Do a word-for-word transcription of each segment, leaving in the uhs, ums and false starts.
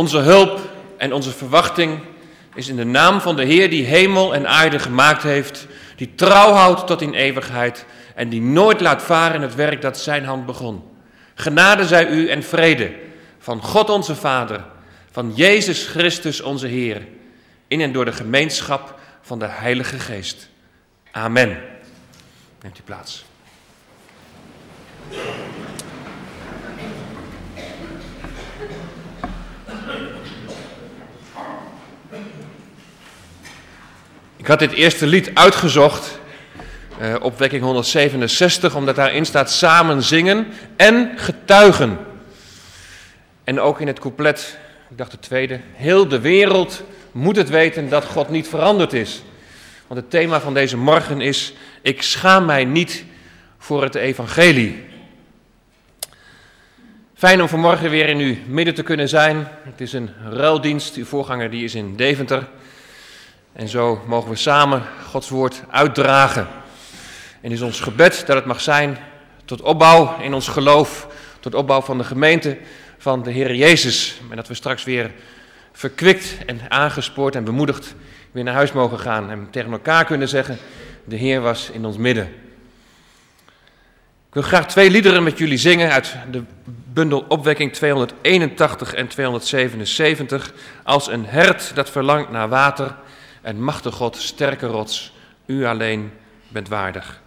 Onze hulp en onze verwachting is in de naam van de Heer die hemel en aarde gemaakt heeft, die trouw houdt tot in eeuwigheid en die nooit laat varen het werk dat zijn hand begon. Genade zij u en vrede van God onze Vader, van Jezus Christus onze Heer, in en door de gemeenschap van de Heilige Geest. Amen. Neemt u plaats. Ik had dit eerste lied uitgezocht, uh, opwekking honderdzevenenzestig, omdat daarin staat samen zingen en getuigen. En ook in het couplet, ik dacht de tweede, heel de wereld moet het weten dat God niet veranderd is. Want het thema van deze morgen is, ik schaam mij niet voor het evangelie. Fijn om vanmorgen weer in uw midden te kunnen zijn. Het is een ruildienst, uw voorganger die is in Deventer. En zo mogen we samen Gods woord uitdragen. En het is ons gebed dat het mag zijn tot opbouw in ons geloof, tot opbouw van de gemeente van de Heer Jezus. En dat we straks weer verkwikt en aangespoord en bemoedigd weer naar huis mogen gaan en tegen elkaar kunnen zeggen, de Heer was in ons midden. Ik wil graag twee liederen met jullie zingen uit de bundel Opwekking tweehonderdeenentachtig en tweehonderdzevenenzeventig. Als een hert dat verlangt naar water en machtig God, sterke rots, u alleen bent waardig.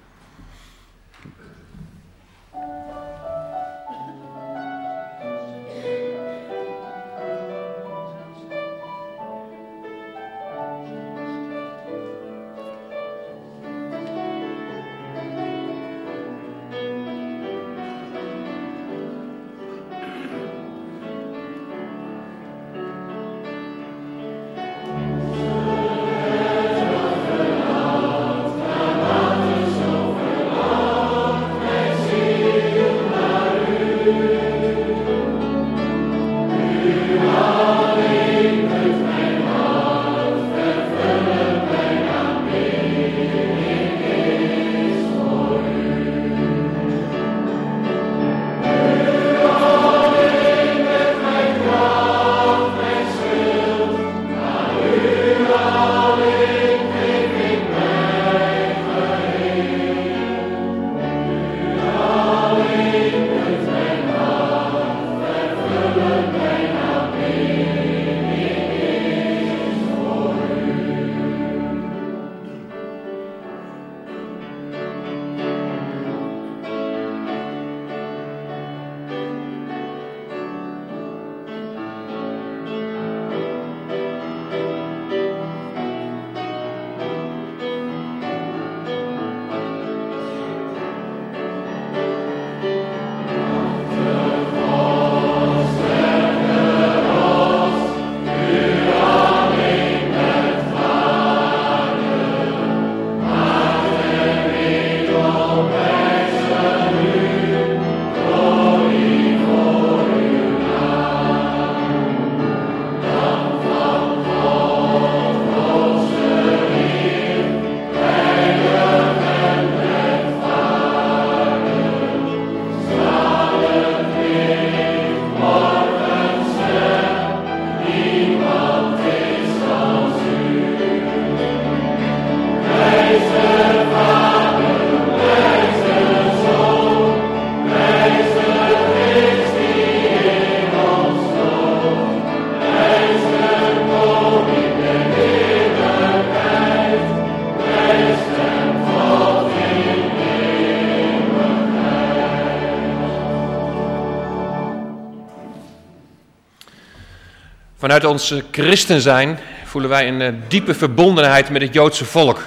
Vanuit ons christen zijn voelen wij een diepe verbondenheid met het Joodse volk.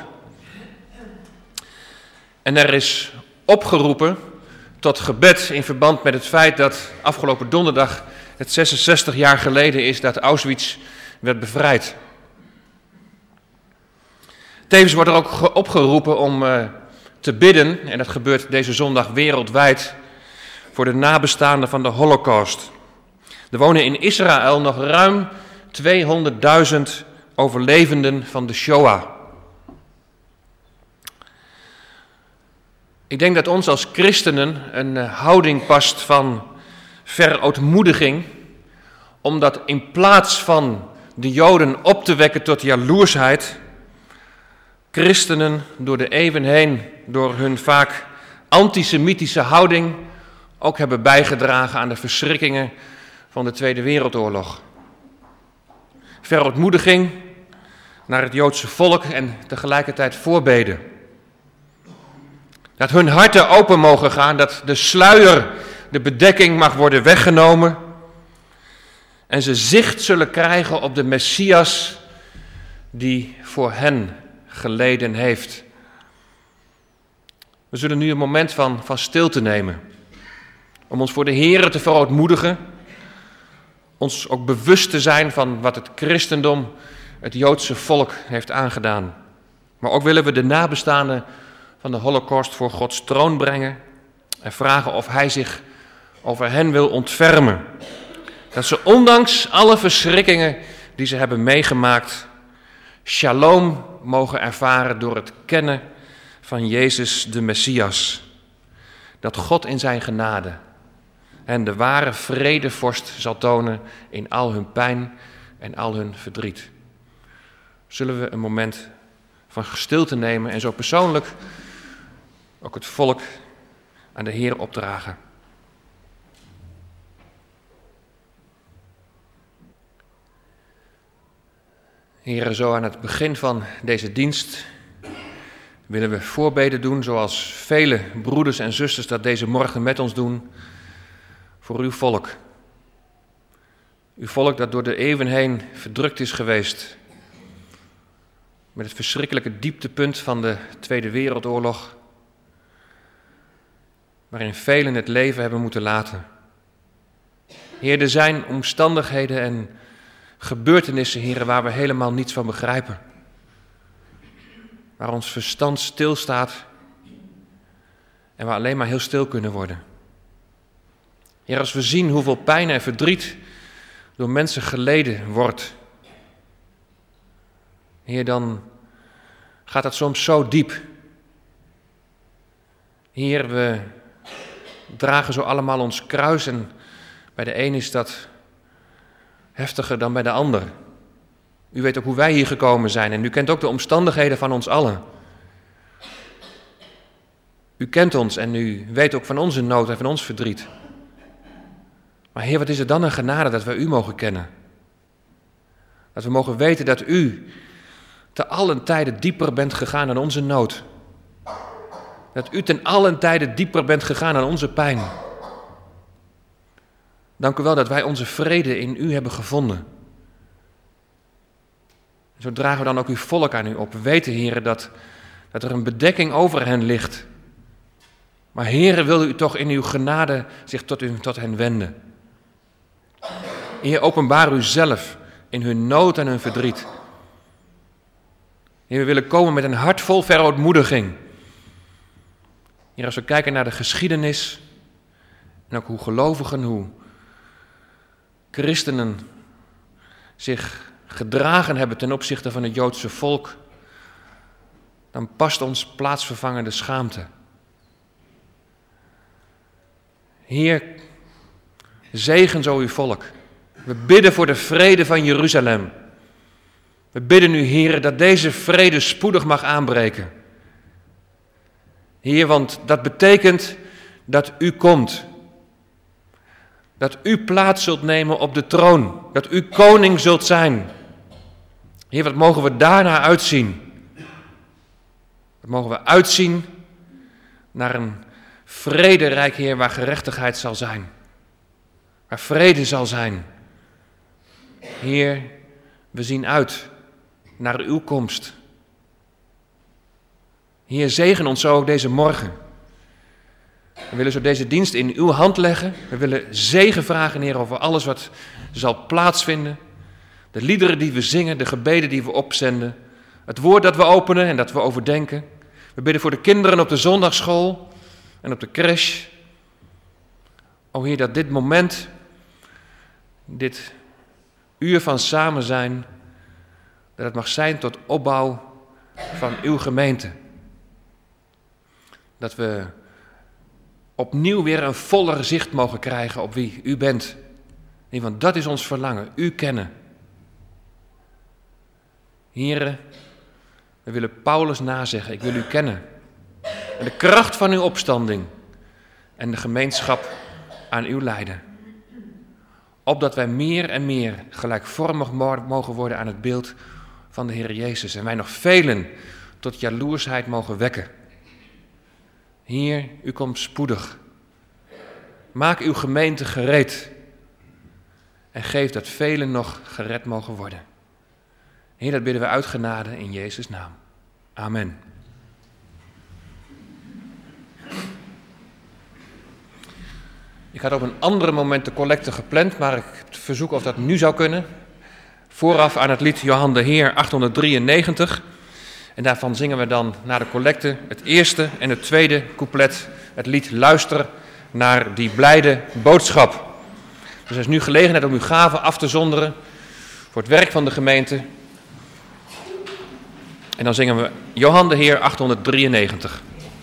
En er is opgeroepen tot gebed in verband met het feit dat afgelopen donderdag het zesenzestig jaar geleden is dat Auschwitz werd bevrijd. Tevens wordt er ook opgeroepen om uh, te bidden, en dat gebeurt deze zondag wereldwijd, voor de nabestaanden van de Holocaust. Er wonen in Israël nog ruim tweehonderdduizend overlevenden van de Shoah. Ik denk dat ons als christenen een houding past van verootmoediging omdat in plaats van de Joden op te wekken tot jaloersheid, christenen door de eeuwen heen, door hun vaak antisemitische houding, ook hebben bijgedragen aan de verschrikkingen van de Tweede Wereldoorlog. Verootmoediging naar het Joodse volk en tegelijkertijd voorbeden. Dat hun harten open mogen gaan, dat de sluier, de bedekking mag worden weggenomen en ze zicht zullen krijgen op de Messias die voor hen geleden heeft. We zullen nu een moment van, van stilte nemen, om ons voor de Here te verootmoedigen, ons ook bewust te zijn van wat het christendom, het Joodse volk heeft aangedaan. Maar ook willen we de nabestaanden van de Holocaust voor Gods troon brengen en vragen of Hij zich over hen wil ontfermen. Dat ze ondanks alle verschrikkingen die ze hebben meegemaakt, shalom mogen ervaren door het kennen van Jezus de Messias. Dat God in zijn genade en de ware vredevorst zal tonen in al hun pijn en al hun verdriet. Zullen we een moment van stilte nemen en zo persoonlijk ook het volk aan de Heer opdragen. Heren, zo aan het begin van deze dienst willen we voorbeden doen, zoals vele broeders en zusters dat deze morgen met ons doen, voor uw volk. Uw volk dat door de eeuwen heen verdrukt is geweest, met het verschrikkelijke dieptepunt van de Tweede Wereldoorlog, waarin velen het leven hebben moeten laten. Heer, er zijn omstandigheden en gebeurtenissen, Heer, waar we helemaal niets van begrijpen. Waar ons verstand stilstaat en waar alleen maar heel stil kunnen worden. Heer, als we zien hoeveel pijn en verdriet door mensen geleden wordt, Heer, dan gaat dat soms zo diep. Heer, we dragen zo allemaal ons kruis en bij de een is dat heftiger dan bij de ander. U weet ook hoe wij hier gekomen zijn en u kent ook de omstandigheden van ons allen. U kent ons en u weet ook van onze nood en van ons verdriet. Maar Heer, wat is het dan een genade dat wij u mogen kennen? Dat we mogen weten dat u te allen tijden dieper bent gegaan dan onze nood. Dat u ten allen tijden dieper bent gegaan dan onze pijn. Dank u wel dat wij onze vrede in u hebben gevonden. Zo dragen we dan ook uw volk aan u op. We weten, Heer, dat, dat er een bedekking over hen ligt. Maar Heer, wil u toch in uw genade zich tot, u, tot hen wenden. Heer, openbaar u zelf in hun nood en hun verdriet. Heer, we willen komen met een hart vol verootmoediging. Heer, als we kijken naar de geschiedenis en ook hoe gelovigen, hoe christenen zich gedragen hebben ten opzichte van het Joodse volk, dan past ons plaatsvervangende schaamte. Heer, zegen zo uw volk. We bidden voor de vrede van Jeruzalem. We bidden u, Heer, dat deze vrede spoedig mag aanbreken. Heer, want dat betekent dat u komt. Dat u plaats zult nemen op de troon. Dat u koning zult zijn. Heer, wat mogen we daarnaar uitzien? Wat mogen we uitzien naar een vrederijk, Heer, waar gerechtigheid zal zijn. Waar vrede zal zijn. Heer, we zien uit naar uw komst. Heer, zegen ons zo ook deze morgen. We willen zo deze dienst in uw hand leggen. We willen zegen vragen, Heer, over alles wat zal plaatsvinden. De liederen die we zingen, de gebeden die we opzenden. Het woord dat we openen en dat we overdenken. We bidden voor de kinderen op de zondagschool en op de crash. O Heer, dat dit moment, dit uur van samen zijn, dat het mag zijn tot opbouw van uw gemeente. Dat we opnieuw weer een voller zicht mogen krijgen op wie u bent. Nee, want dat is ons verlangen, u kennen. Here, we willen Paulus nazeggen, ik wil u kennen. En de kracht van uw opstanding en de gemeenschap aan uw lijden. Opdat wij meer en meer gelijkvormig mogen worden aan het beeld van de Heer Jezus. En wij nog velen tot jaloersheid mogen wekken. Heer, u komt spoedig. Maak uw gemeente gereed. En geef dat velen nog gered mogen worden. Heer, dat bidden we uit genade in Jezus' naam. Amen. Ik had op een andere moment de collecte gepland, maar ik verzoek of dat nu zou kunnen. Vooraf aan het lied Johan de Heer achthonderddrieënnegentig. En daarvan zingen we dan na de collecte het eerste en het tweede couplet, het lied Luister naar die blijde boodschap. Dus er is nu gelegenheid om uw gaven af te zonderen voor het werk van de gemeente. En dan zingen we Johan de Heer achthonderddrieënnegentig.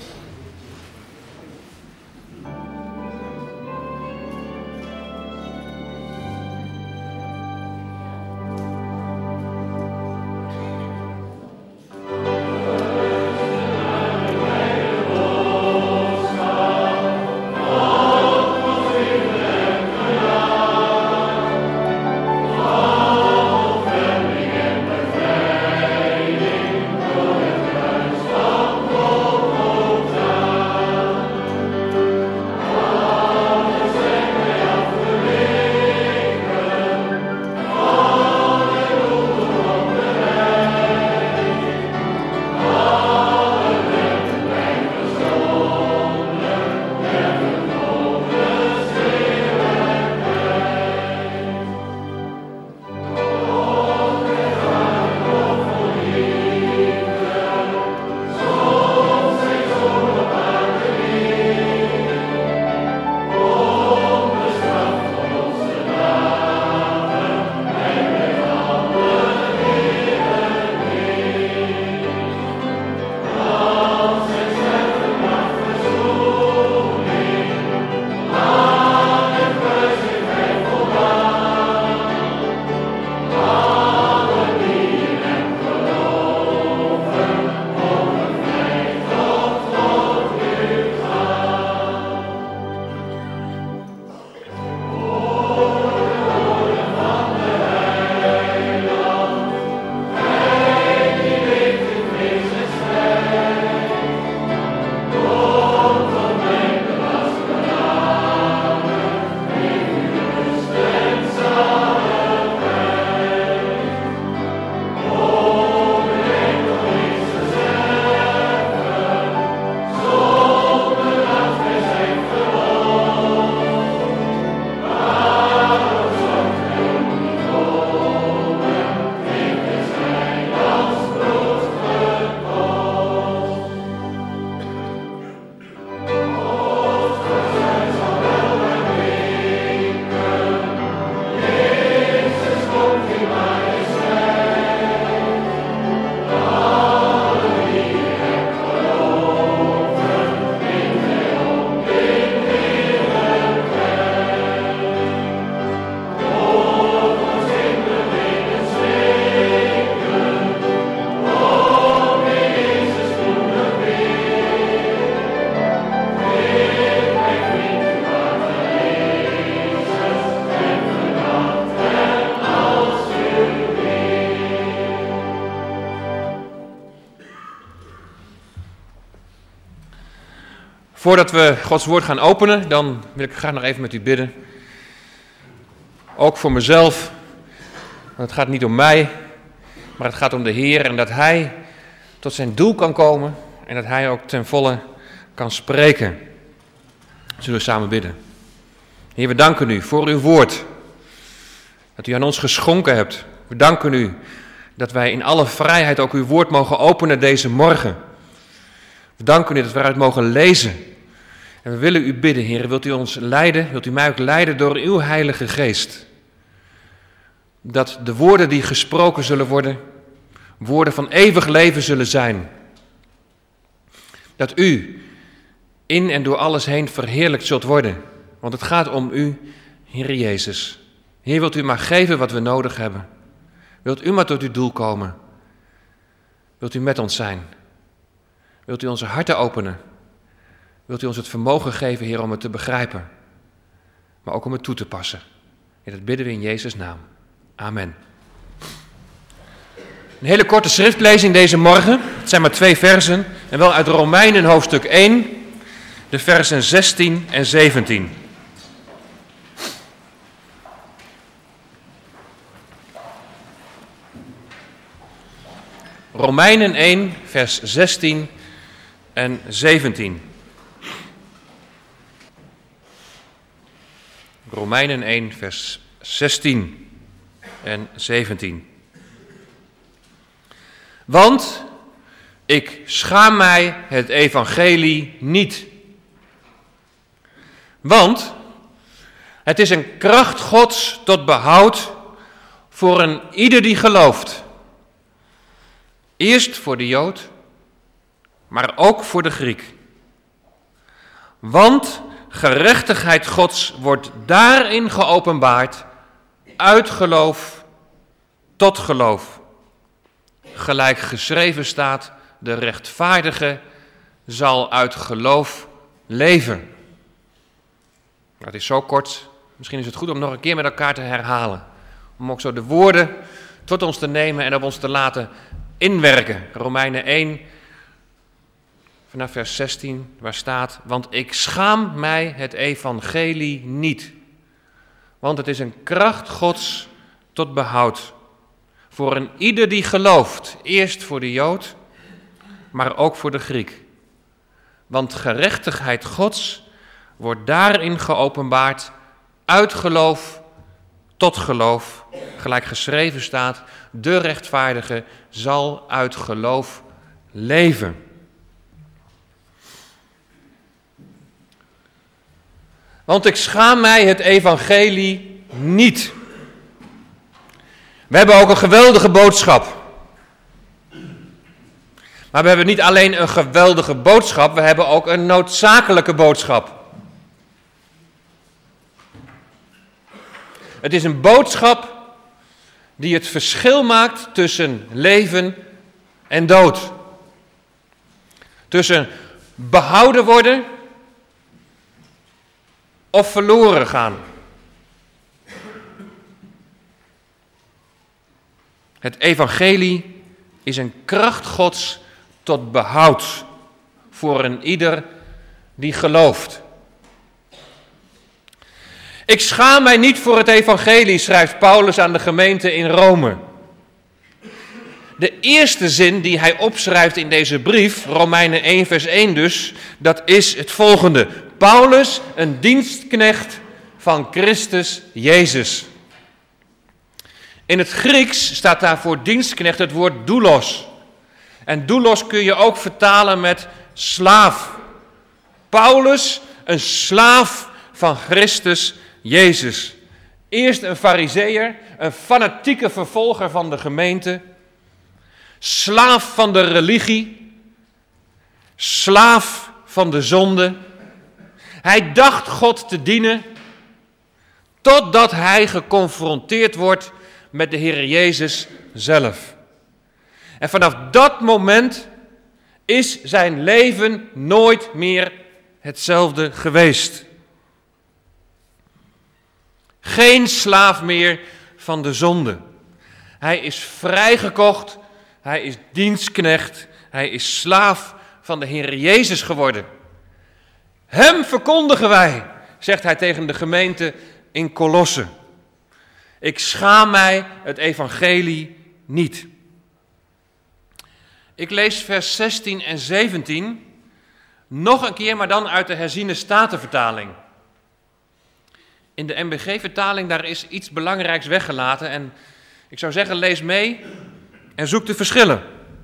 Voordat we Gods woord gaan openen, dan wil ik graag nog even met u bidden. Ook voor mezelf, want het gaat niet om mij, maar het gaat om de Heer en dat Hij tot zijn doel kan komen en dat Hij ook ten volle kan spreken. Zullen we samen bidden. Heer, we danken u voor uw woord, dat u aan ons geschonken hebt. We danken u dat wij in alle vrijheid ook uw woord mogen openen deze morgen. We danken u dat we eruit mogen lezen. En we willen u bidden, Heer, wilt u ons leiden, wilt u mij ook leiden door uw Heilige Geest. Dat de woorden die gesproken zullen worden, woorden van eeuwig leven zullen zijn. Dat u in en door alles heen verheerlijkt zult worden. Want het gaat om u, Heer Jezus. Heer, wilt u maar geven wat we nodig hebben. Wilt u maar tot uw doel komen. Wilt u met ons zijn. Wilt u onze harten openen. Wilt u ons het vermogen geven, Heer, om het te begrijpen. Maar ook om het toe te passen. En dat bidden we in Jezus' naam. Amen. Een hele korte schriftlezing deze morgen. Het zijn maar twee versen. En wel uit Romeinen hoofdstuk één. De versen zestien en zeventien. Romeinen één, vers zestien en zeventien. Romeinen één, vers zestien en zeventien. Want ik schaam mij het evangelie niet. Want het is een kracht Gods tot behoud voor een ieder die gelooft. Eerst voor de Jood, maar ook voor de Griek. Want gerechtigheid Gods wordt daarin geopenbaard, uit geloof tot geloof. Gelijk geschreven staat, de rechtvaardige zal uit geloof leven. Dat is zo kort, misschien is het goed om nog een keer met elkaar te herhalen. Om ook zo de woorden tot ons te nemen en op ons te laten inwerken. Romeinen één, vanaf vers zestien, waar staat: want ik schaam mij het evangelie niet. Want het is een kracht Gods tot behoud. Voor een ieder die gelooft, eerst voor de Jood, maar ook voor de Griek. Want gerechtigheid Gods wordt daarin geopenbaard, uit geloof tot geloof. Gelijk geschreven staat, de rechtvaardige zal uit geloof leven. Want ik schaam mij het evangelie niet. We hebben ook een geweldige boodschap. Maar we hebben niet alleen een geweldige boodschap, we hebben ook een noodzakelijke boodschap. Het is een boodschap die het verschil maakt tussen leven en dood. Tussen behouden worden of verloren gaan. Het evangelie is een kracht Gods tot behoud voor een ieder die gelooft. Ik schaam mij niet voor het evangelie, schrijft Paulus aan de gemeente in Rome. De eerste zin die hij opschrijft in deze brief, Romeinen één vers één dus, dat is het volgende. Paulus, een dienstknecht van Christus Jezus. In het Grieks staat daar voor dienstknecht het woord doulos. En doulos kun je ook vertalen met slaaf. Paulus, een slaaf van Christus Jezus. Eerst een farizeeër, een fanatieke vervolger van de gemeente. Slaaf van de religie. Slaaf van de zonde. Hij dacht God te dienen, totdat hij geconfronteerd wordt met de Heer Jezus zelf. En vanaf dat moment is zijn leven nooit meer hetzelfde geweest. Geen slaaf meer van de zonde. Hij is vrijgekocht, hij is dienstknecht, hij is slaaf van de Heer Jezus geworden. Hem verkondigen wij, zegt hij tegen de gemeente in Kolosse. Ik schaam mij het evangelie niet. Ik lees vers zestien en zeventien nog een keer, maar dan uit de herziene statenvertaling. In de M B G-vertaling, daar is iets belangrijks weggelaten. En ik zou zeggen, lees mee en zoek de verschillen.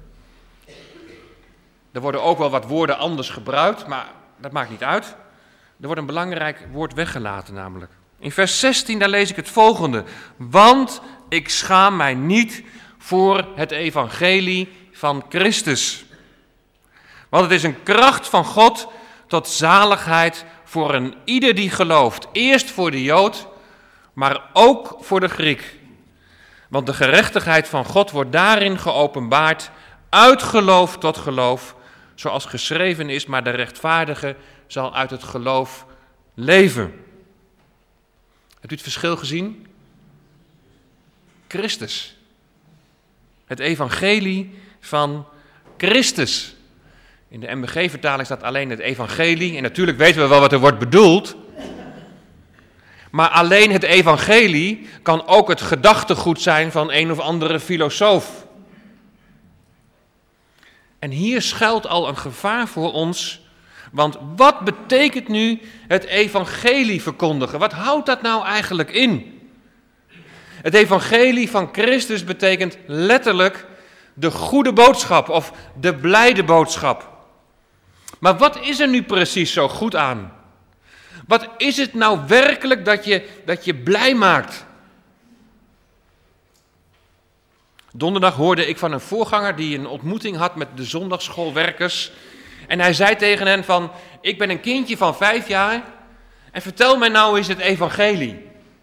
Er worden ook wel wat woorden anders gebruikt, maar dat maakt niet uit. Er wordt een belangrijk woord weggelaten namelijk. In vers zestien, daar lees ik het volgende. Want ik schaam mij niet voor het evangelie van Christus. Want het is een kracht van God tot zaligheid voor een ieder die gelooft. Eerst voor de Jood, maar ook voor de Griek. Want de gerechtigheid van God wordt daarin geopenbaard, uit geloof tot geloof, zoals geschreven is, maar de rechtvaardige zal uit het geloof leven. Hebt u het verschil gezien? Christus. Het evangelie van Christus. In de M B G-vertaling staat alleen het evangelie. En natuurlijk weten we wel wat er wordt bedoeld. Maar alleen het evangelie kan ook het gedachtegoed zijn van een of andere filosoof. En hier schuilt al een gevaar voor ons. Want wat betekent nu het evangelie verkondigen? Wat houdt dat nou eigenlijk in? Het evangelie van Christus betekent letterlijk de goede boodschap of de blijde boodschap. Maar wat is er nu precies zo goed aan? Wat is het nou werkelijk dat je, dat je blij maakt? Donderdag hoorde ik van een voorganger die een ontmoeting had met de zondagsschoolwerkers. En hij zei tegen hen van, ik ben een kindje van vijf jaar en vertel mij nou eens het evangelie.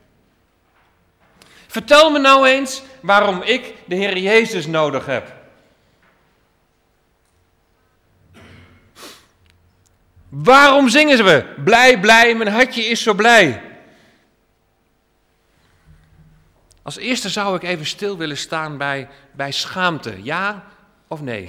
Vertel me nou eens waarom ik de Heer Jezus nodig heb. Waarom zingen we? Blij, blij, mijn hartje is zo blij. Als eerste zou ik even stil willen staan bij, bij schaamte. Ja of nee?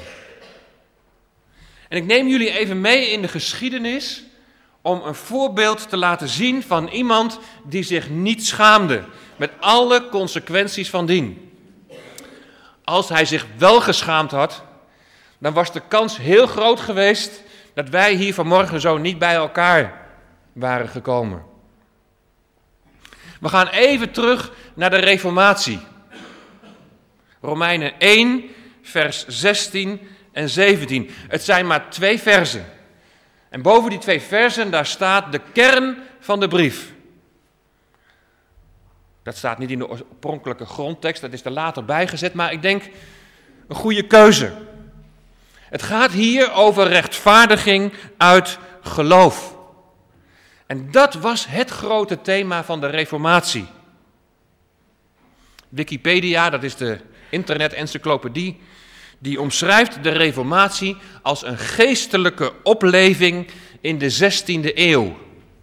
En ik neem jullie even mee in de geschiedenis om een voorbeeld te laten zien van iemand die zich niet schaamde. Met alle consequenties van dien. Als hij zich wel geschaamd had, dan was de kans heel groot geweest dat wij hier vanmorgen zo niet bij elkaar waren gekomen. We gaan even terug naar de Reformatie. Romeinen één, vers zestien en zeventien. Het zijn maar twee verzen. En boven die twee verzen, daar staat de kern van de brief. Dat staat niet in de oorspronkelijke grondtekst, dat is er later bijgezet, maar ik denk een goede keuze. Het gaat hier over rechtvaardiging uit geloof. En dat was het grote thema van de Reformatie. Wikipedia, dat is de internet-encyclopedie, die omschrijft de Reformatie als een geestelijke opleving in de zestiende eeuw.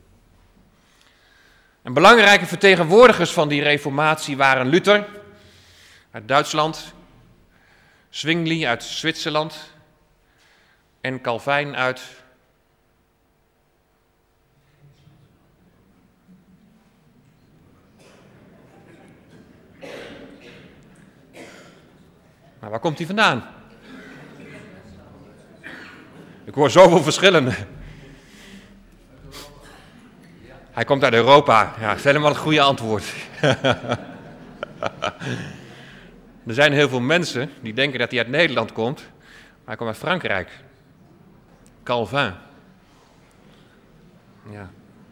En belangrijke vertegenwoordigers van die Reformatie waren Luther uit Duitsland, Zwingli uit Zwitserland en Calvijn uit Maar waar komt hij vandaan? Ik hoor zoveel verschillen. Hij komt uit Europa. Ja, dat is helemaal het goede antwoord. Er zijn heel veel mensen die denken dat hij uit Nederland komt, maar hij komt uit Frankrijk. Calvin. Ja.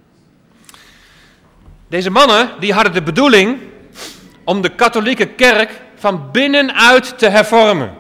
Deze mannen die hadden de bedoeling om de katholieke kerk van binnenuit te hervormen.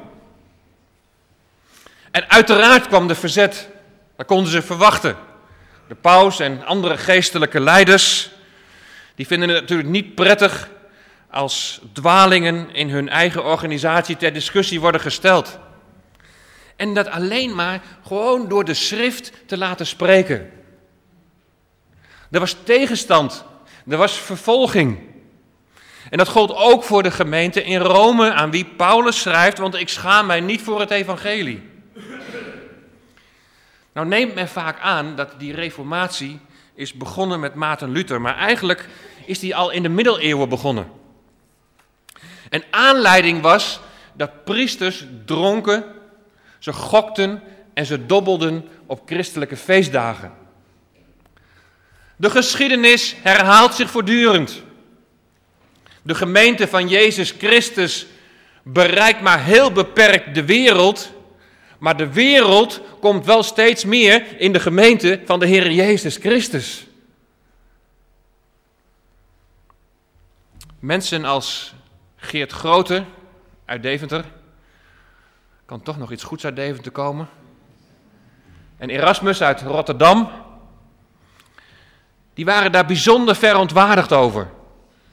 En uiteraard kwam de verzet. Dat konden ze verwachten. De paus en andere geestelijke leiders, die vinden het natuurlijk niet prettig als dwalingen in hun eigen organisatie ter discussie worden gesteld. En dat alleen maar gewoon door de schrift te laten spreken. Er was tegenstand, er was vervolging. En dat gold ook voor de gemeente in Rome, aan wie Paulus schrijft, want ik schaam mij niet voor het evangelie. Nou neemt men vaak aan dat die reformatie is begonnen met Maarten Luther, maar eigenlijk is die al in de middeleeuwen begonnen. En aanleiding was dat priesters dronken, ze gokten en ze dobbelden op christelijke feestdagen. De geschiedenis herhaalt zich voortdurend. De gemeente van Jezus Christus bereikt maar heel beperkt de wereld, maar de wereld komt wel steeds meer in de gemeente van de Heer Jezus Christus. Mensen als Geert Grote uit Deventer, kan toch nog iets goeds uit Deventer komen, en Erasmus uit Rotterdam, die waren daar bijzonder verontwaardigd over.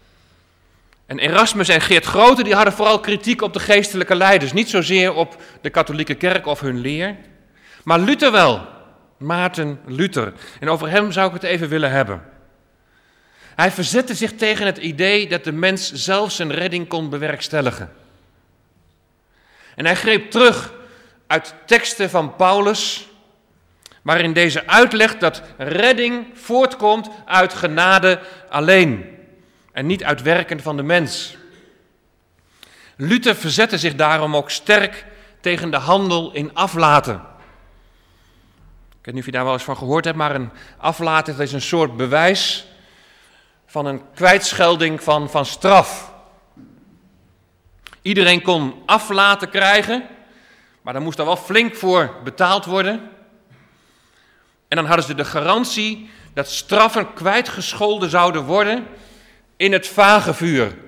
En Erasmus en Geert Grote die hadden vooral kritiek op de geestelijke leiders. Niet zozeer op de katholieke kerk of hun leer. Maar Luther wel. Maarten Luther. En over hem zou ik het even willen hebben. Hij verzette zich tegen het idee dat de mens zelf zijn redding kon bewerkstelligen. En hij greep terug uit teksten van Paulus, waarin deze uitlegt dat redding voortkomt uit genade alleen en niet uit werken van de mens. Luther verzette zich daarom ook sterk tegen de handel in aflaten. Ik weet niet of je daar wel eens van gehoord hebt, maar een aflaten dat is een soort bewijs van een kwijtschelding van, van straf. Iedereen kon aflaten krijgen, maar daar moest er wel flink voor betaald worden. En dan hadden ze de garantie dat straffen kwijtgescholden zouden worden in het vagevuur.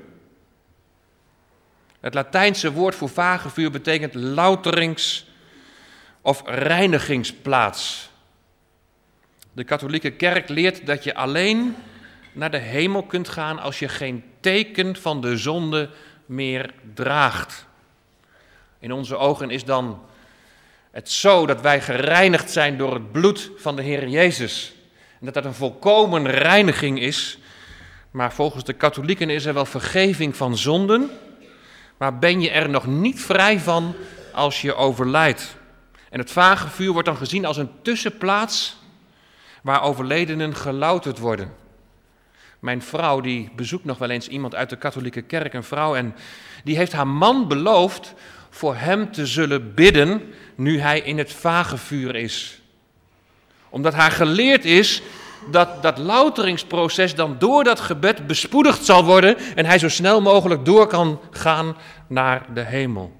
Het Latijnse woord voor vagevuur betekent louterings- of reinigingsplaats. De katholieke kerk leert dat je alleen naar de hemel kunt gaan als je geen teken van de zonde meer draagt. In onze ogen is dan het zo dat wij gereinigd zijn door het bloed van de Heer Jezus. En dat dat een volkomen reiniging is. Maar volgens de katholieken is er wel vergeving van zonden. Maar ben je er nog niet vrij van als je overlijdt. En het vagevuur wordt dan gezien als een tussenplaats waar overledenen gelouterd worden. Mijn vrouw die bezoekt nog wel eens iemand uit de katholieke kerk, een vrouw, en die heeft haar man beloofd voor hem te zullen bidden nu hij in het vagevuur is. Omdat haar geleerd is dat dat louteringsproces dan door dat gebed bespoedigd zal worden en hij zo snel mogelijk door kan gaan naar de hemel.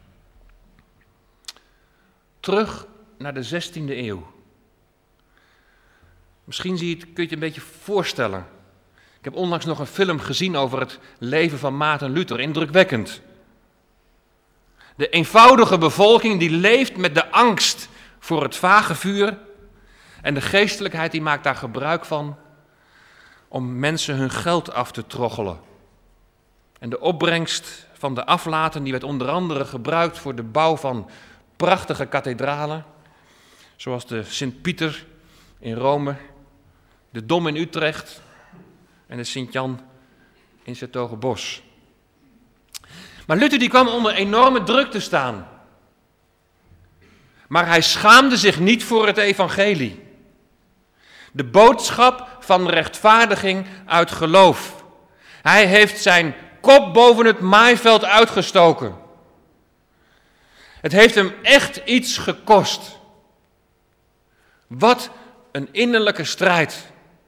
Terug naar de zestiende eeuw. Misschien zie je het, kun je het een beetje voorstellen. Ik heb onlangs nog een film gezien over het leven van Maarten Luther, indrukwekkend. De eenvoudige bevolking die leeft met de angst voor het vagevuur en de geestelijkheid die maakt daar gebruik van om mensen hun geld af te troggelen. En de opbrengst van de aflaten die werd onder andere gebruikt voor de bouw van prachtige kathedralen, zoals de Sint-Pieter in Rome, de Dom in Utrecht en de Sint-Jan in 's-Hertogenbosch. Maar Luther die kwam onder enorme druk te staan. Maar hij schaamde zich niet voor het evangelie. De boodschap van rechtvaardiging uit geloof. Hij heeft zijn kop boven het maaiveld uitgestoken. Het heeft hem echt iets gekost. Wat een innerlijke strijd.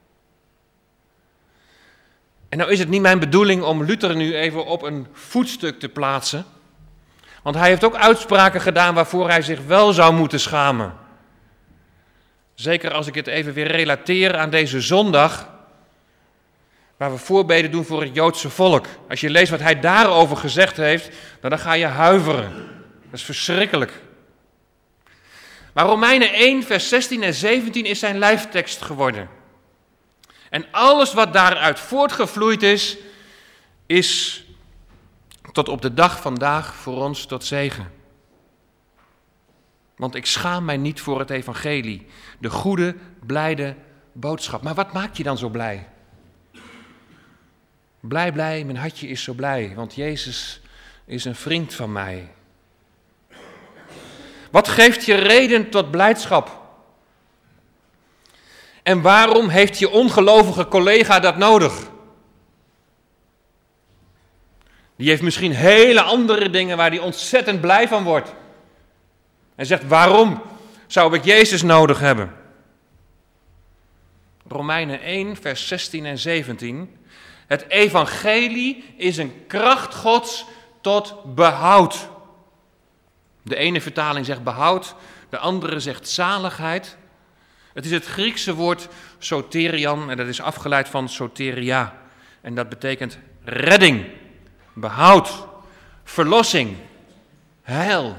En nou is het niet mijn bedoeling om Luther nu even op een voetstuk te plaatsen. Want hij heeft ook uitspraken gedaan waarvoor hij zich wel zou moeten schamen. Zeker als ik het even weer relateer aan deze zondag, waar we voorbeden doen voor het Joodse volk. Als je leest wat hij daarover gezegd heeft, dan ga je huiveren. Dat is verschrikkelijk. Maar Romeinen één, vers zestien en zeventien is zijn lijftekst geworden. En alles wat daaruit voortgevloeid is, is tot op de dag vandaag voor ons tot zegen. Want ik schaam mij niet voor het evangelie, de goede, blijde boodschap. Maar wat maakt je dan zo blij? Blij, blij, mijn hartje is zo blij, want Jezus is een vriend van mij. Wat geeft je reden tot blijdschap? En waarom heeft je ongelovige collega dat nodig? Die heeft misschien hele andere dingen waar hij ontzettend blij van wordt. En zegt, waarom zou ik Jezus nodig hebben? Romeinen één, vers zestien en zeventien. Het evangelie is een kracht Gods tot behoud. De ene vertaling zegt behoud, de andere zegt zaligheid. Het is het Griekse woord soterian en dat is afgeleid van soteria. En dat betekent redding, behoud, verlossing, heil.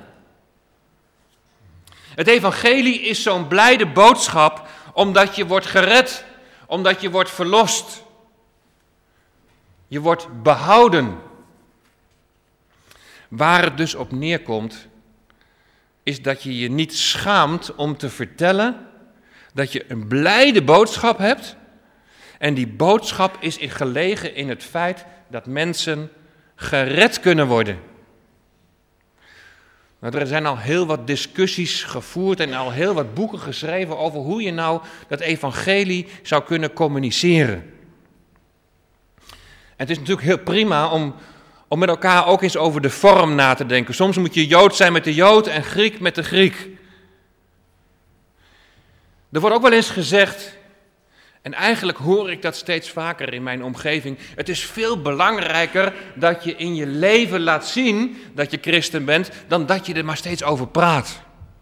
Het evangelie is zo'n blijde boodschap omdat je wordt gered, omdat je wordt verlost. Je wordt behouden. Waar het dus op neerkomt, is dat je je niet schaamt om te vertellen dat je een blijde boodschap hebt. En die boodschap is gelegen in het feit dat mensen gered kunnen worden. Nou, er zijn al heel wat discussies gevoerd en al heel wat boeken geschreven over hoe je nou dat evangelie zou kunnen communiceren. En het is natuurlijk heel prima om, om met elkaar ook eens over de vorm na te denken. Soms moet je Jood zijn met de Jood en Griek met de Griek. Er wordt ook wel eens gezegd, en eigenlijk hoor ik dat steeds vaker in mijn omgeving, het is veel belangrijker dat je in je leven laat zien dat je christen bent, dan dat je er maar steeds over praat.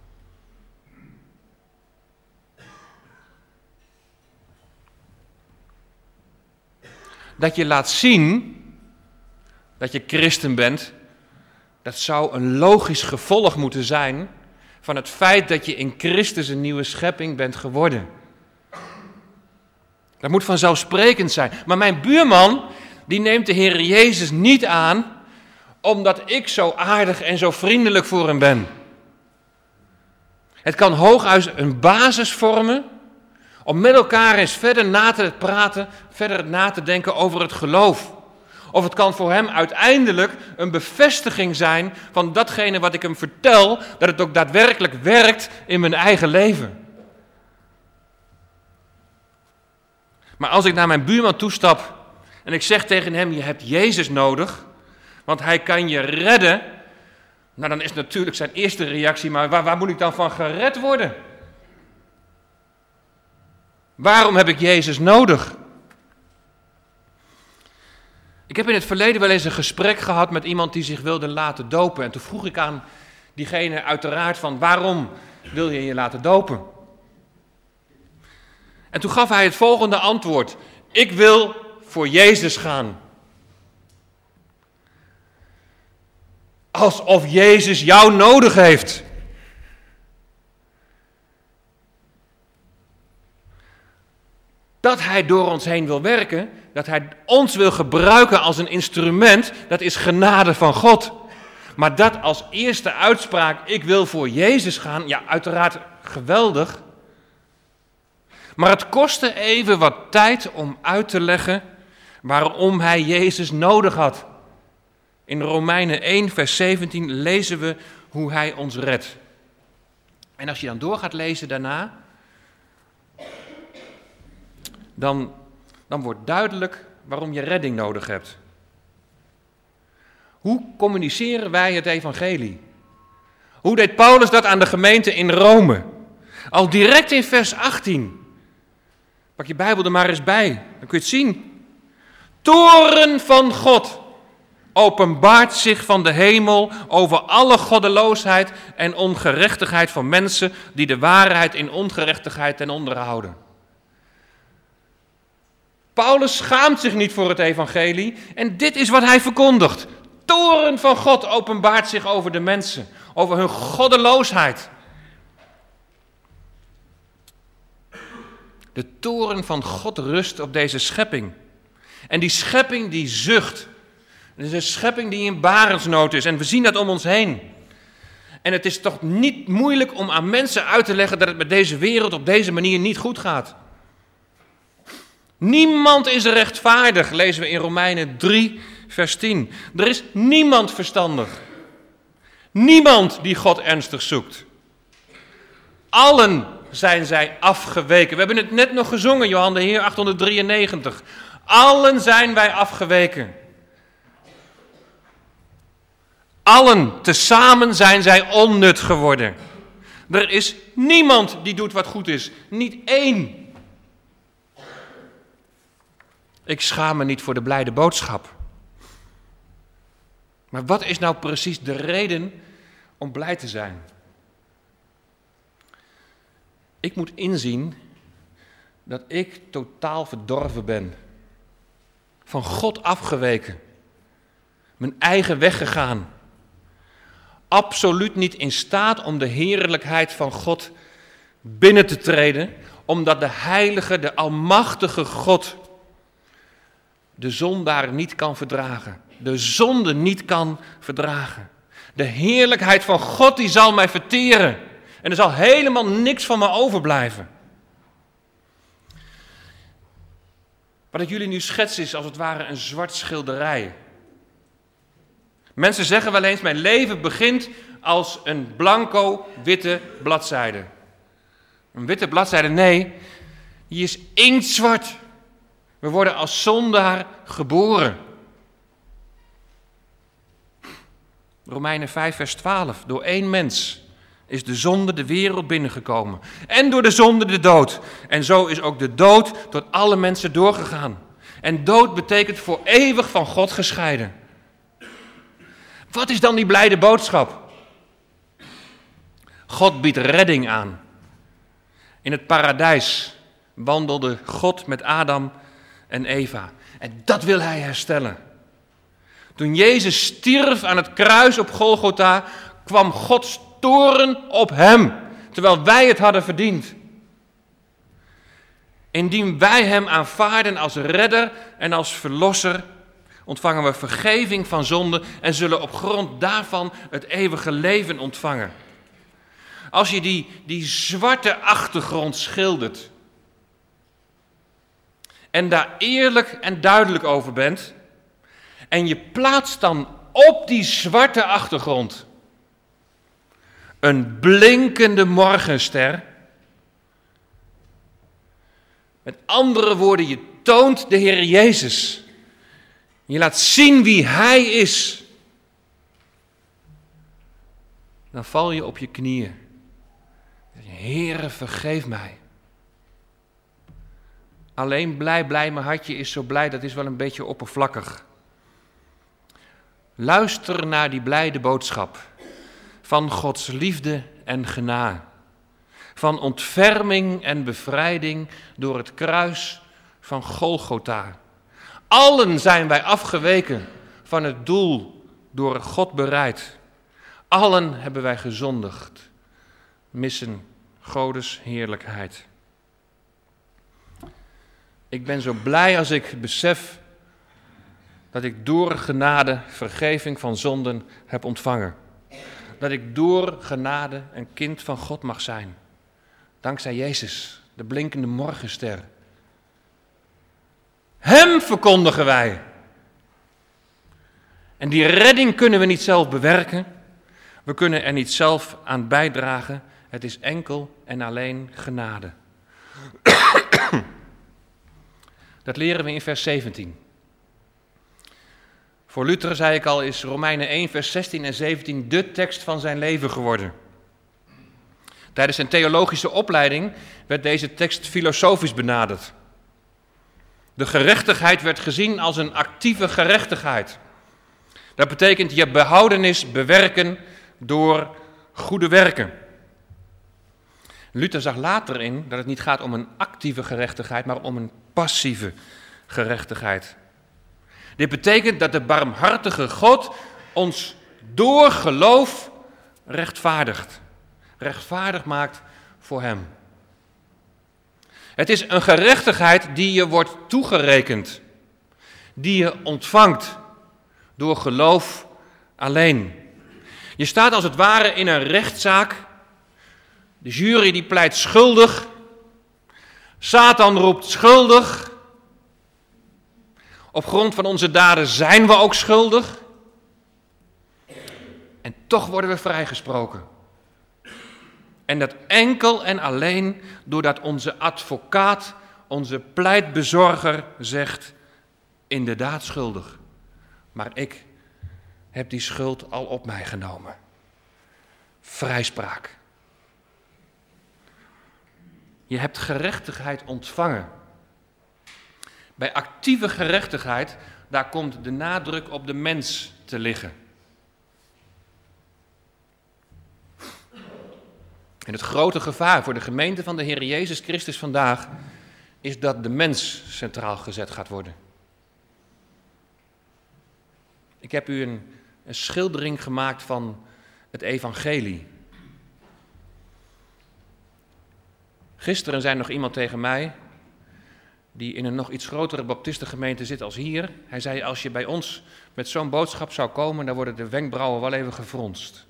Dat je laat zien dat je christen bent, dat zou een logisch gevolg moeten zijn van het feit dat je in Christus een nieuwe schepping bent geworden. Dat moet vanzelfsprekend zijn. Maar mijn buurman, die neemt de Heer Jezus niet aan, omdat ik zo aardig en zo vriendelijk voor hem ben. Het kan hooguit een basis vormen om met elkaar eens verder na te praten, verder na te denken over het geloof. Of het kan voor hem uiteindelijk een bevestiging zijn van datgene wat ik hem vertel, dat het ook daadwerkelijk werkt in mijn eigen leven. Maar als ik naar mijn buurman toestap en ik zeg tegen hem, je hebt Jezus nodig, want hij kan je redden, nou dan is natuurlijk zijn eerste reactie, maar waar, waar moet ik dan van gered worden? Waarom heb ik Jezus nodig? Ik heb in het verleden wel eens een gesprek gehad met iemand die zich wilde laten dopen. En toen vroeg ik aan diegene uiteraard van, waarom wil je je laten dopen? En toen gaf hij het volgende antwoord. Ik wil voor Jezus gaan. Alsof Jezus jou nodig heeft. Dat hij door ons heen wil werken, dat hij ons wil gebruiken als een instrument, dat is genade van God. Maar dat als eerste uitspraak, ik wil voor Jezus gaan, ja uiteraard geweldig. Maar het kostte even wat tijd om uit te leggen waarom hij Jezus nodig had. In Romeinen één vers zeventien lezen we hoe hij ons redt. En als je dan door gaat lezen daarna, dan, dan wordt duidelijk waarom je redding nodig hebt. Hoe communiceren wij het evangelie? Hoe deed Paulus dat aan de gemeente in Rome? Al direct in vers achttien. Pak je Bijbel er maar eens bij, dan kun je het zien. Toren van God openbaart zich van de hemel over alle goddeloosheid en ongerechtigheid van mensen die de waarheid in ongerechtigheid ten onder houden. Paulus schaamt zich niet voor het evangelie en dit is wat hij verkondigt. Toren van God openbaart zich over de mensen, over hun goddeloosheid. De toren van God rust op deze schepping. En die schepping die zucht. Het is een schepping die in barensnood is en we zien dat om ons heen. En het is toch niet moeilijk om aan mensen uit te leggen dat het met deze wereld op deze manier niet goed gaat. Niemand is rechtvaardig, lezen we in Romeinen drie, vers tien. Er is niemand verstandig. Niemand die God ernstig zoekt. Allen zijn zij afgeweken. We hebben het net nog gezongen, Johan de Heer achthonderddrieënnegentig. Allen zijn wij afgeweken. Allen, tezamen zijn zij onnut geworden. Er is niemand die doet wat goed is. Niet één. Ik schaam me niet voor de blijde boodschap. Maar wat is nou precies de reden om blij te zijn? Ik moet inzien dat ik totaal verdorven ben. Van God afgeweken. Mijn eigen weg gegaan. Absoluut niet in staat om de heerlijkheid van God binnen te treden. Omdat de heilige, de almachtige God de zondaar niet kan verdragen. De zonde niet kan verdragen. De heerlijkheid van God die zal mij verteren. En er zal helemaal niks van me overblijven. Wat ik jullie nu schets is als het ware een zwart schilderij. Mensen zeggen wel eens, mijn leven begint als een blanco witte bladzijde. Een witte bladzijde, nee, die is inktzwart. We worden als zondaar geboren. Romeinen vijf vers twaalf, door één mens is de zonde de wereld binnengekomen. En door de zonde de dood. En zo is ook de dood tot alle mensen doorgegaan. En dood betekent voor eeuwig van God gescheiden. Wat is dan die blijde boodschap? God biedt redding aan. In het paradijs wandelde God met Adam en Eva. En dat wil hij herstellen. Toen Jezus stierf aan het kruis op Golgotha, kwam Gods toorn op hem, terwijl wij het hadden verdiend. Indien wij hem aanvaarden als redder en als verlosser, ontvangen we vergeving van zonde en zullen op grond daarvan het eeuwige leven ontvangen. Als je die, die zwarte achtergrond schildert en daar eerlijk en duidelijk over bent en je plaatst dan op die zwarte achtergrond een blinkende morgenster. Met andere woorden, je toont de Heer Jezus. Je laat zien wie Hij is. Dan val je op je knieën. Heere, vergeef mij. Alleen blij, blij, mijn hartje is zo blij, dat is wel een beetje oppervlakkig. Luister naar die blijde boodschap van Gods liefde en genade. Van ontferming en bevrijding door het kruis van Golgotha. Allen zijn wij afgeweken van het doel door God bereid. Allen hebben wij gezondigd, missen Godes heerlijkheid. Ik ben zo blij als ik besef dat ik door genade vergeving van zonden heb ontvangen. Dat ik door genade een kind van God mag zijn. Dankzij Jezus, de blinkende morgenster. Hem verkondigen wij. En die redding kunnen we niet zelf bewerken. We kunnen er niet zelf aan bijdragen. Het is enkel en alleen genade. Dat leren we in vers zeventien. Voor Luther, zei ik al, is Romeinen één vers zestien en zeventien de tekst van zijn leven geworden. Tijdens zijn theologische opleiding werd deze tekst filosofisch benaderd. De gerechtigheid werd gezien als een actieve gerechtigheid. Dat betekent je behoudenis bewerken door goede werken. Luther zag later in dat het niet gaat om een actieve gerechtigheid, maar om een passieve gerechtigheid. Dit betekent dat de barmhartige God ons door geloof rechtvaardigt. Rechtvaardig maakt voor hem. Het is een gerechtigheid die je wordt toegerekend. Die je ontvangt door geloof alleen. Je staat als het ware in een rechtszaak. De jury die pleit schuldig. Satan roept schuldig. Op grond van onze daden zijn we ook schuldig. En toch worden we vrijgesproken. En dat enkel en alleen doordat onze advocaat, onze pleitbezorger zegt, inderdaad schuldig. Maar ik heb die schuld al op mij genomen. Vrijspraak. Je hebt gerechtigheid ontvangen. Bij actieve gerechtigheid, daar komt de nadruk op de mens te liggen. En het grote gevaar voor de gemeente van de Heer Jezus Christus vandaag is dat de mens centraal gezet gaat worden. Ik heb u een, een schildering gemaakt van het evangelie. Gisteren zei nog iemand tegen mij, die in een nog iets grotere baptistengemeente zit als hier. Hij zei, als je bij ons met zo'n boodschap zou komen, dan worden de wenkbrauwen wel even gefronst.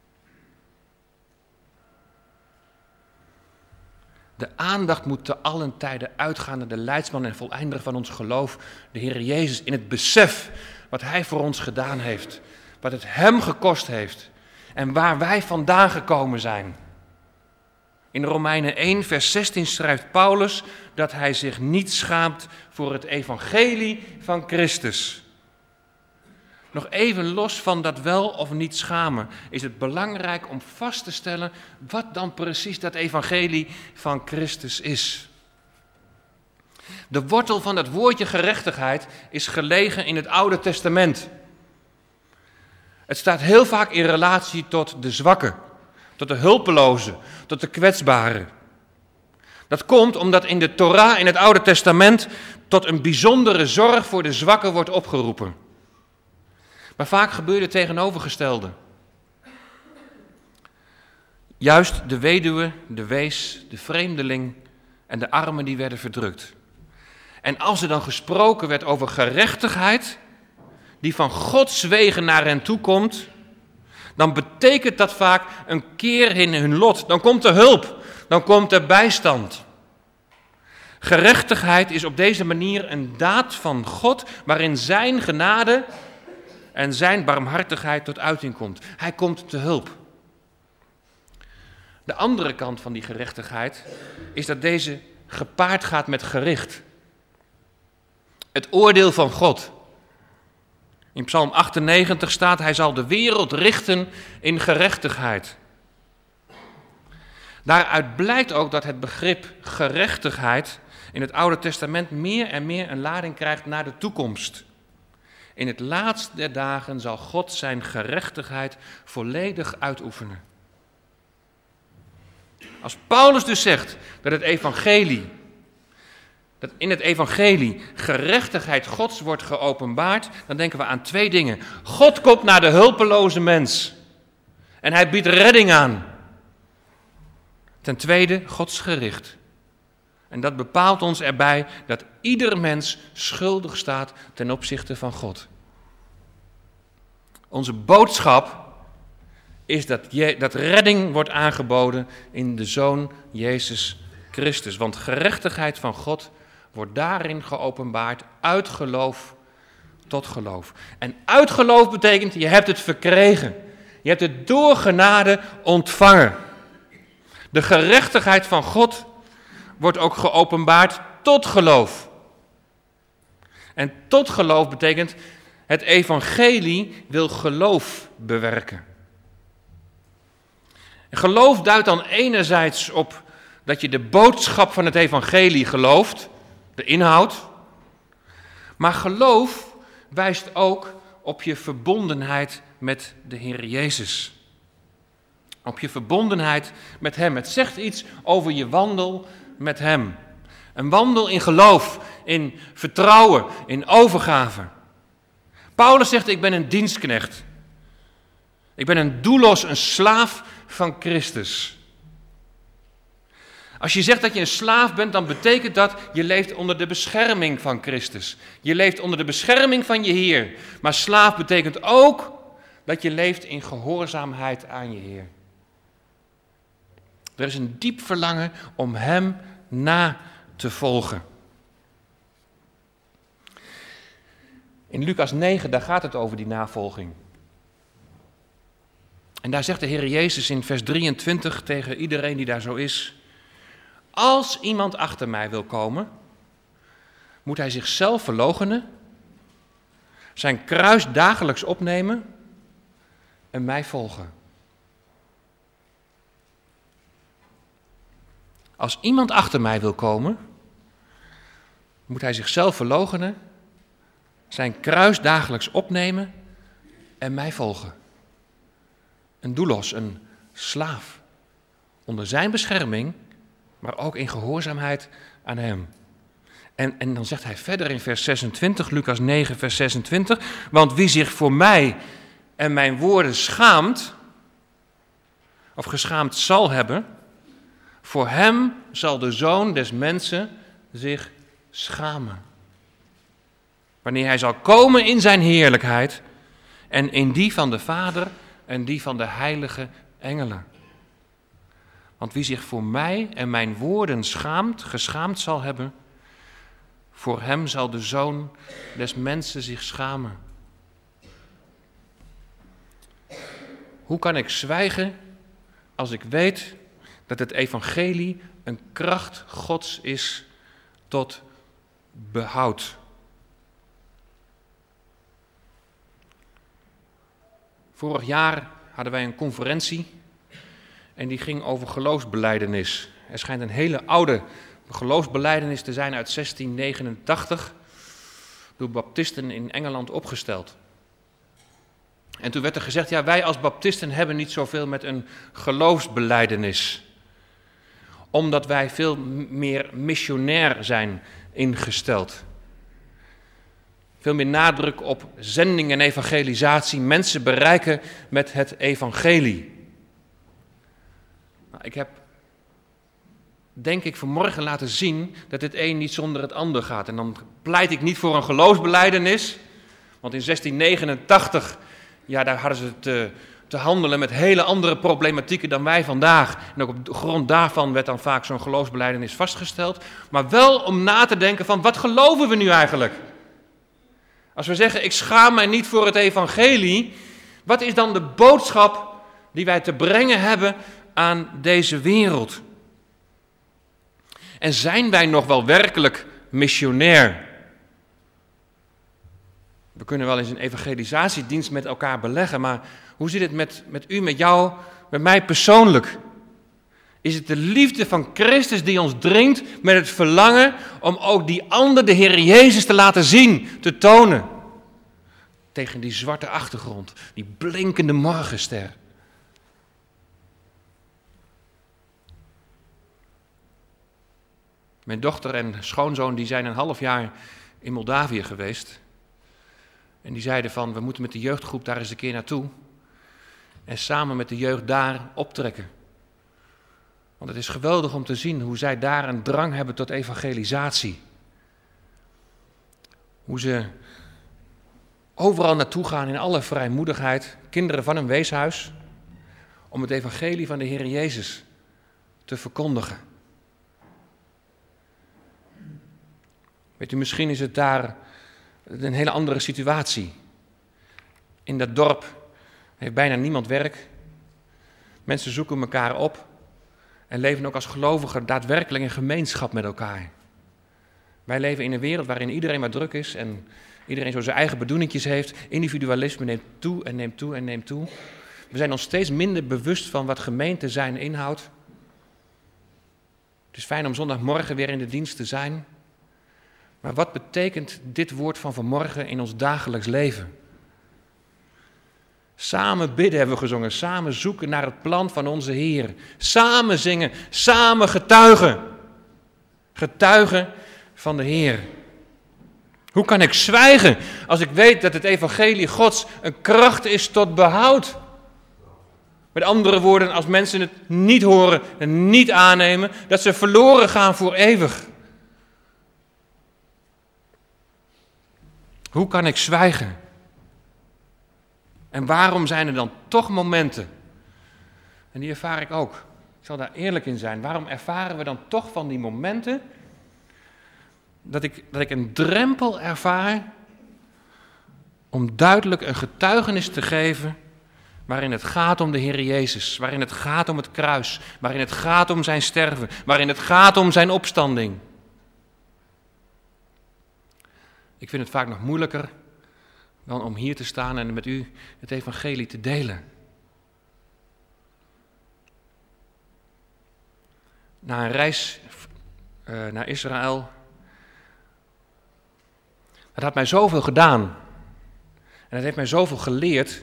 De aandacht moet te allen tijden uitgaan naar de leidsman en voleinder van ons geloof, de Heer Jezus, in het besef wat Hij voor ons gedaan heeft, wat het Hem gekost heeft en waar wij vandaan gekomen zijn. In Romeinen één, vers zestien schrijft Paulus dat hij zich niet schaamt voor het evangelie van Christus. Nog even los van dat wel of niet schamen, is het belangrijk om vast te stellen wat dan precies dat evangelie van Christus is. De wortel van dat woordje gerechtigheid is gelegen in het Oude Testament. Het staat heel vaak in relatie tot de zwakke, tot de hulpeloze, tot de kwetsbare. Dat komt omdat in de Torah in het Oude Testament tot een bijzondere zorg voor de zwakken wordt opgeroepen. Maar vaak gebeurt het tegenovergestelde. Juist de weduwe, de wees, de vreemdeling en de armen die werden verdrukt. En als er dan gesproken werd over gerechtigheid, die van Gods wegen naar hen toe komt, dan betekent dat vaak een keer in hun lot. Dan komt er hulp, dan komt er bijstand. Gerechtigheid is op deze manier een daad van God, waarin zijn genade en zijn barmhartigheid tot uiting komt. Hij komt te hulp. De andere kant van die gerechtigheid is dat deze gepaard gaat met gericht. Het oordeel van God. In Psalm achtennegentig staat, hij zal de wereld richten in gerechtigheid. Daaruit blijkt ook dat het begrip gerechtigheid in het Oude Testament meer en meer een lading krijgt naar de toekomst. In het laatst der dagen zal God zijn gerechtigheid volledig uitoefenen. Als Paulus dus zegt dat het evangelie, dat in het evangelie gerechtigheid Gods wordt geopenbaard, dan denken we aan twee dingen. God komt naar de hulpeloze mens en hij biedt redding aan. Ten tweede, Gods gericht. En dat bepaalt ons erbij dat ieder mens schuldig staat ten opzichte van God. Onze boodschap is dat, je, dat redding wordt aangeboden in de Zoon Jezus Christus. Want gerechtigheid van God wordt daarin geopenbaard uit geloof tot geloof. En uit geloof betekent, je hebt het verkregen. Je hebt het door genade ontvangen. De gerechtigheid van God wordt ook geopenbaard tot geloof. En tot geloof betekent, het evangelie wil geloof bewerken. En geloof duidt dan enerzijds op dat je de boodschap van het evangelie gelooft, de inhoud. Maar geloof wijst ook op je verbondenheid met de Heer Jezus. Op je verbondenheid met Hem. Het zegt iets over je wandel met Hem. Een wandel in geloof, in vertrouwen, in overgave. Paulus zegt, ik ben een dienstknecht. Ik ben een doulos, een slaaf van Christus. Als je zegt dat je een slaaf bent, dan betekent dat je leeft onder de bescherming van Christus. Je leeft onder de bescherming van je Heer. Maar slaaf betekent ook dat je leeft in gehoorzaamheid aan je Heer. Er is een diep verlangen om Hem na te volgen. In Lucas negen, daar gaat het over die navolging. En daar zegt de Heer Jezus in vers drieëntwintig tegen iedereen die daar zo is: als iemand achter mij wil komen, moet hij zichzelf verloochenen, zijn kruis dagelijks opnemen en mij volgen. Als iemand achter mij wil komen, moet hij zichzelf verloochenen, zijn kruis dagelijks opnemen en mij volgen. Een doulos, een slaaf, onder zijn bescherming, maar ook in gehoorzaamheid aan hem. En, en dan zegt hij verder in vers zesentwintig, Lucas negen, vers zesentwintig, want wie zich voor mij en mijn woorden schaamt, of geschaamd zal hebben, voor hem zal de Zoon des Mensen zich schamen. Wanneer hij zal komen in zijn heerlijkheid en in die van de Vader en die van de heilige engelen. Want wie zich voor mij en mijn woorden schaamt, geschaamd zal hebben, voor hem zal de Zoon des Mensen zich schamen. Hoe kan ik zwijgen als ik weet dat het evangelie een kracht Gods is tot behoud? Vorig jaar hadden wij een conferentie en die ging over geloofsbelijdenis. Er schijnt een hele oude geloofsbelijdenis te zijn uit zestien negenentachtig, door baptisten in Engeland opgesteld. En toen werd er gezegd, ja, wij als baptisten hebben niet zoveel met een geloofsbelijdenis. Omdat wij veel meer missionair zijn ingesteld. Veel meer nadruk op zending en evangelisatie, mensen bereiken met het evangelie. Nou, ik heb, denk ik, vanmorgen laten zien dat het een niet zonder het ander gaat. En dan pleit ik niet voor een geloofsbelijdenis, want in zestien negenentachtig, ja, daar hadden ze te, te handelen met hele andere problematieken dan wij vandaag. En ook op grond daarvan werd dan vaak zo'n geloofsbelijdenis vastgesteld. Maar wel om na te denken van, wat geloven we nu eigenlijk? Als we zeggen, ik schaam mij niet voor het evangelie, wat is dan de boodschap die wij te brengen hebben aan deze wereld? En zijn wij nog wel werkelijk missionair? We kunnen wel eens een evangelisatiedienst met elkaar beleggen, maar hoe zit het met, met u, met jou, met mij persoonlijk? Is het de liefde van Christus die ons dringt met het verlangen om ook die ander, de Heer Jezus, te laten zien, te tonen? Tegen die zwarte achtergrond, die blinkende morgenster. Mijn dochter en schoonzoon die zijn een half jaar in Moldavië geweest. En die zeiden van, we moeten met de jeugdgroep daar eens een keer naartoe. En samen met de jeugd daar optrekken. Want het is geweldig om te zien hoe zij daar een drang hebben tot evangelisatie. Hoe ze overal naartoe gaan in alle vrijmoedigheid. Kinderen van een weeshuis. Om het evangelie van de Heer Jezus te verkondigen. Weet u, misschien is het daar een hele andere situatie. In dat dorp heeft bijna niemand werk. Mensen zoeken elkaar op en leven ook als gelovigen daadwerkelijk in gemeenschap met elkaar. Wij leven in een wereld waarin iedereen maar druk is en iedereen zo zijn eigen bedoelingjes heeft. Individualisme neemt toe en neemt toe en neemt toe. We zijn ons steeds minder bewust van wat gemeente zijn inhoudt. Het is fijn om zondagmorgen weer in de dienst te zijn. Maar wat betekent dit woord van vanmorgen in ons dagelijks leven? Samen bidden hebben we gezongen, samen zoeken naar het plan van onze Heer. Samen zingen, samen getuigen. Getuigen van de Heer. Hoe kan ik zwijgen als ik weet dat het evangelie Gods een kracht is tot behoud? Met andere woorden, als mensen het niet horen en niet aannemen, dat ze verloren gaan voor eeuwig. Hoe kan ik zwijgen? En waarom zijn er dan toch momenten, en die ervaar ik ook, ik zal daar eerlijk in zijn, waarom ervaren we dan toch van die momenten, dat ik, dat ik een drempel ervaar om duidelijk een getuigenis te geven waarin het gaat om de Heer Jezus, waarin het gaat om het kruis, waarin het gaat om zijn sterven, waarin het gaat om zijn opstanding. Ik vind het vaak nog moeilijker dan om hier te staan en met u het evangelie te delen. Na een reis uh, naar Israël, dat had mij zoveel gedaan. En dat heeft mij zoveel geleerd.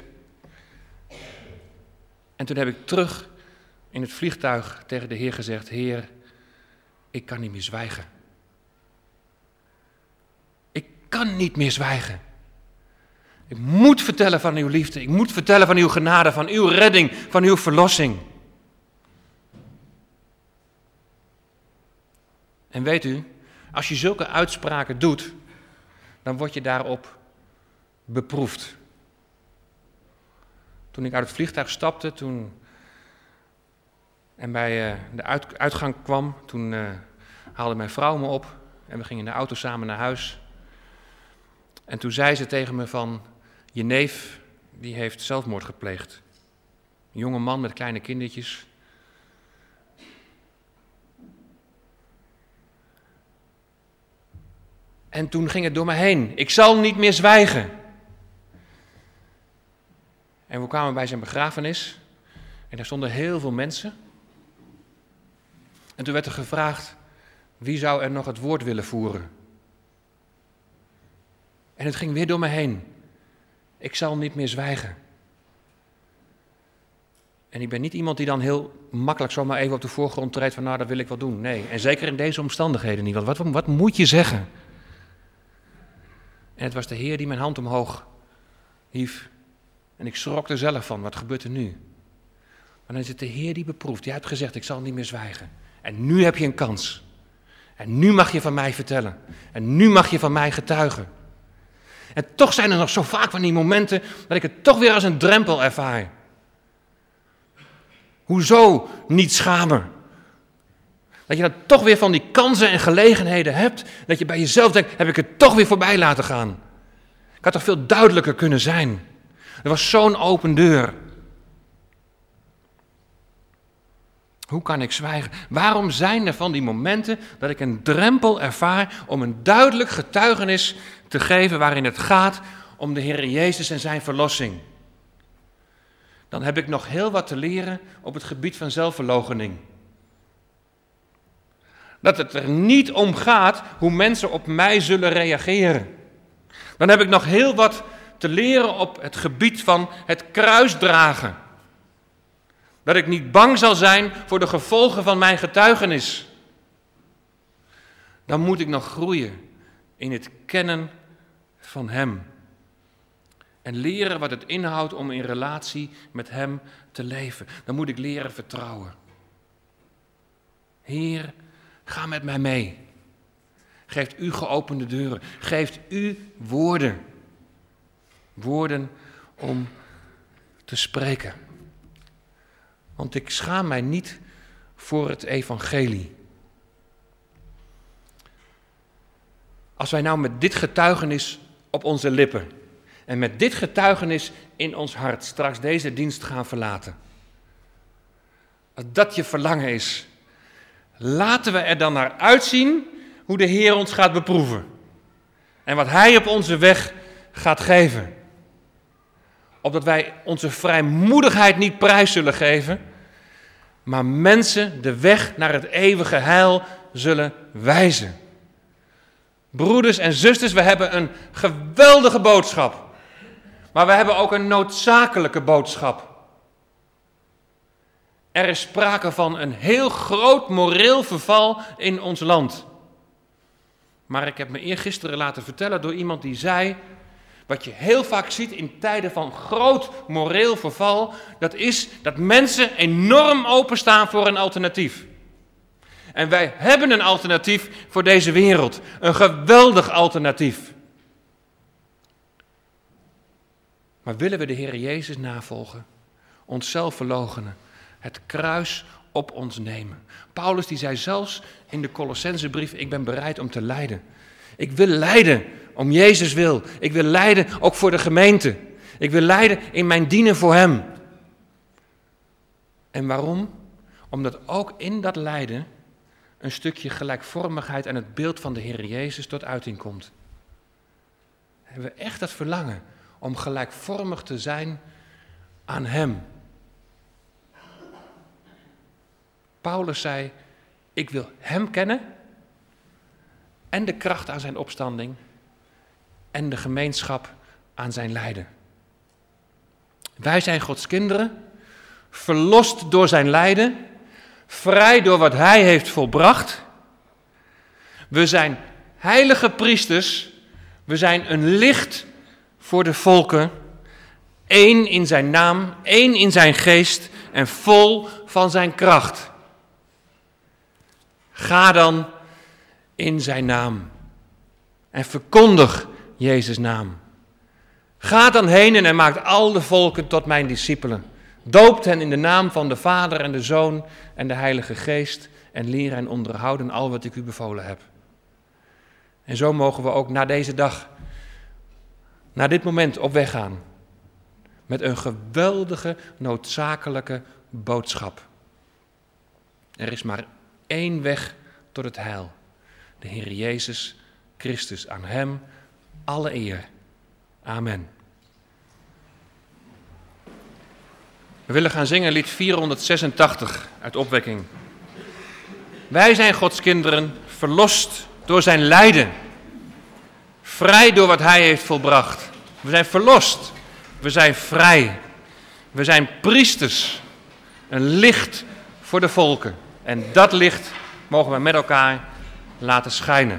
En toen heb ik terug in het vliegtuig tegen de Heer gezegd, Heer, ik kan niet meer zwijgen. Ik kan niet meer zwijgen. Ik moet vertellen van uw liefde. Ik moet vertellen van uw genade, van uw redding, van uw verlossing. En weet u, Als je zulke uitspraken doet, dan word je daarop beproefd. Toen ik uit het vliegtuig stapte toen, en bij uh, de uit, uitgang kwam, toen uh, haalde mijn vrouw me op en we gingen in de auto samen naar huis. En toen zei ze tegen me van, je neef die heeft zelfmoord gepleegd. Een jonge man met kleine kindertjes. En toen ging het door me heen. Ik zal niet meer zwijgen. En we kwamen bij zijn begrafenis. En daar stonden heel veel mensen. En toen werd er gevraagd, wie zou er nog het woord willen voeren? En het ging weer door me heen. Ik zal niet meer zwijgen. En ik ben niet iemand die dan heel makkelijk zomaar even op de voorgrond treedt van nou, dat wil ik wel doen. Nee, en zeker in deze omstandigheden niet. Want wat, wat moet je zeggen? En het was de Heer die mijn hand omhoog hief. En ik schrok er zelf van, wat gebeurt er nu? Maar dan is het de Heer die beproeft. Jij hebt gezegd, ik zal niet meer zwijgen. En nu heb je een kans. En nu mag je van mij vertellen. En nu mag je van mij getuigen. En toch zijn er nog zo vaak van die momenten dat ik het toch weer als een drempel ervaar. Hoezo niet schamen? Dat je dan toch weer van die kansen en gelegenheden hebt. Dat je bij jezelf denkt, heb ik het toch weer voorbij laten gaan. Ik had toch veel duidelijker kunnen zijn. Er was zo'n open deur. Hoe kan ik zwijgen? Waarom zijn er van die momenten dat ik een drempel ervaar om een duidelijk getuigenis te geven waarin het gaat om de Heer Jezus en zijn verlossing? Dan heb ik nog heel wat te leren op het gebied van zelfverloochening. Dat het er niet om gaat hoe mensen op mij zullen reageren. Dan heb ik nog heel wat te leren op het gebied van het kruisdragen. Dat ik niet bang zal zijn voor de gevolgen van mijn getuigenis. Dan moet ik nog groeien in het kennen van Hem. En leren wat het inhoudt om in relatie met Hem te leven. Dan moet ik leren vertrouwen. Heer, ga met mij mee. Geeft u geopende deuren. Geeft u woorden. Woorden om te spreken. Want ik schaam mij niet voor het evangelie. Als wij nou met dit getuigenis op onze lippen en met dit getuigenis in ons hart straks deze dienst gaan verlaten. Als dat je verlangen is, laten we er dan naar uitzien hoe de Heer ons gaat beproeven. En wat Hij op onze weg gaat geven. Opdat wij onze vrijmoedigheid niet prijs zullen geven, maar mensen de weg naar het eeuwige heil zullen wijzen. Broeders en zusters, we hebben een geweldige boodschap. Maar we hebben ook een noodzakelijke boodschap. Er is sprake van een heel groot moreel verval in ons land. Maar ik heb me eergisteren laten vertellen door iemand die zei, wat je heel vaak ziet in tijden van groot moreel verval, dat is dat mensen enorm openstaan voor een alternatief. En wij hebben een alternatief voor deze wereld. Een geweldig alternatief. Maar willen we de Heer Jezus navolgen? Onszelf verloochenen. Het kruis op ons nemen. Paulus die zei zelfs in de Colossensebrief, ik ben bereid om te lijden. Ik wil lijden om Jezus wil. Ik wil lijden ook voor de gemeente. Ik wil lijden in mijn dienen voor Hem. En waarom? Omdat ook in dat lijden een stukje gelijkvormigheid en het beeld van de Heer Jezus tot uiting komt. Hebben we echt dat verlangen om gelijkvormig te zijn aan Hem. Paulus zei, ik wil Hem kennen en de kracht aan zijn opstanding en de gemeenschap aan zijn lijden. Wij zijn Gods kinderen, verlost door zijn lijden, vrij door wat Hij heeft volbracht. We zijn heilige priesters, we zijn een licht voor de volken, één in zijn naam, één in zijn geest en vol van zijn kracht. Ga dan in zijn naam. En verkondig Jezus' naam. Ga dan heen en maakt al de volken tot mijn discipelen. Doopt hen in de naam van de Vader en de Zoon en de Heilige Geest en leer hen onderhouden al wat ik u bevolen heb. En zo mogen we ook na deze dag, na dit moment op weg gaan. Met een geweldige, noodzakelijke boodschap. Er is maar één weg tot het heil. De Heer Jezus Christus. Aan hem alle eer. Amen. We willen gaan zingen lied vierhonderdzesentachtig uit Opwekking. Wij zijn Gods kinderen, verlost door zijn lijden. Vrij door wat hij heeft volbracht. We zijn verlost. We zijn vrij. We zijn priesters. Een licht voor de volken. En dat licht mogen we met elkaar laten schijnen.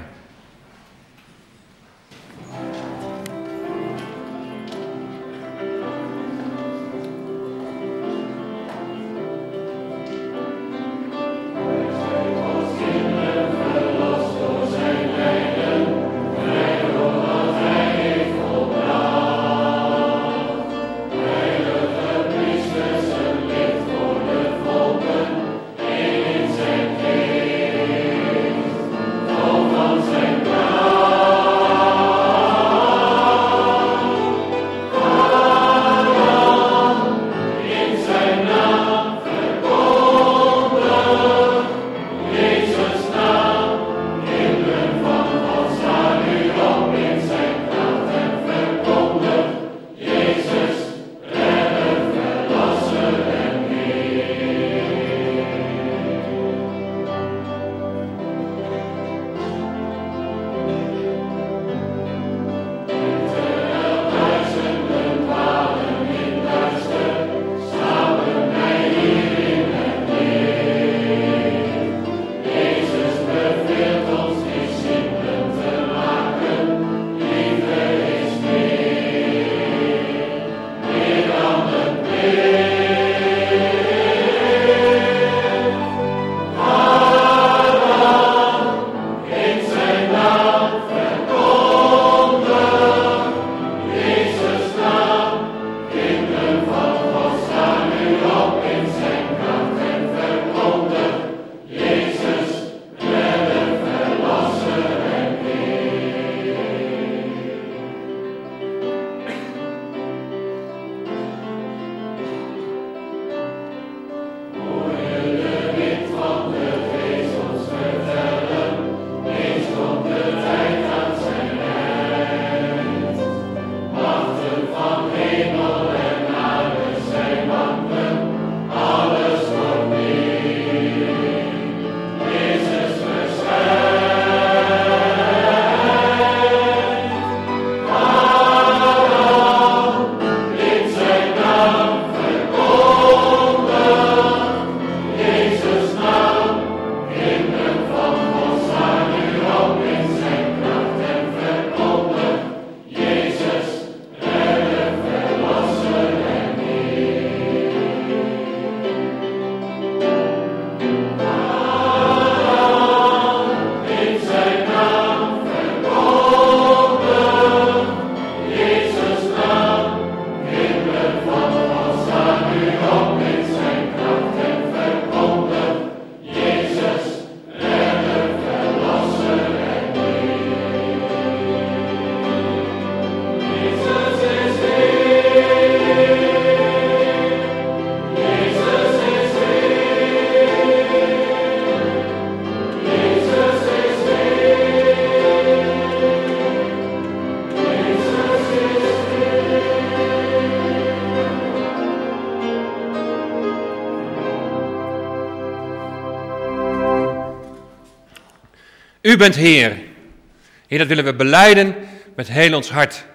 U bent Heer. Heer, dat willen we belijden met heel ons hart.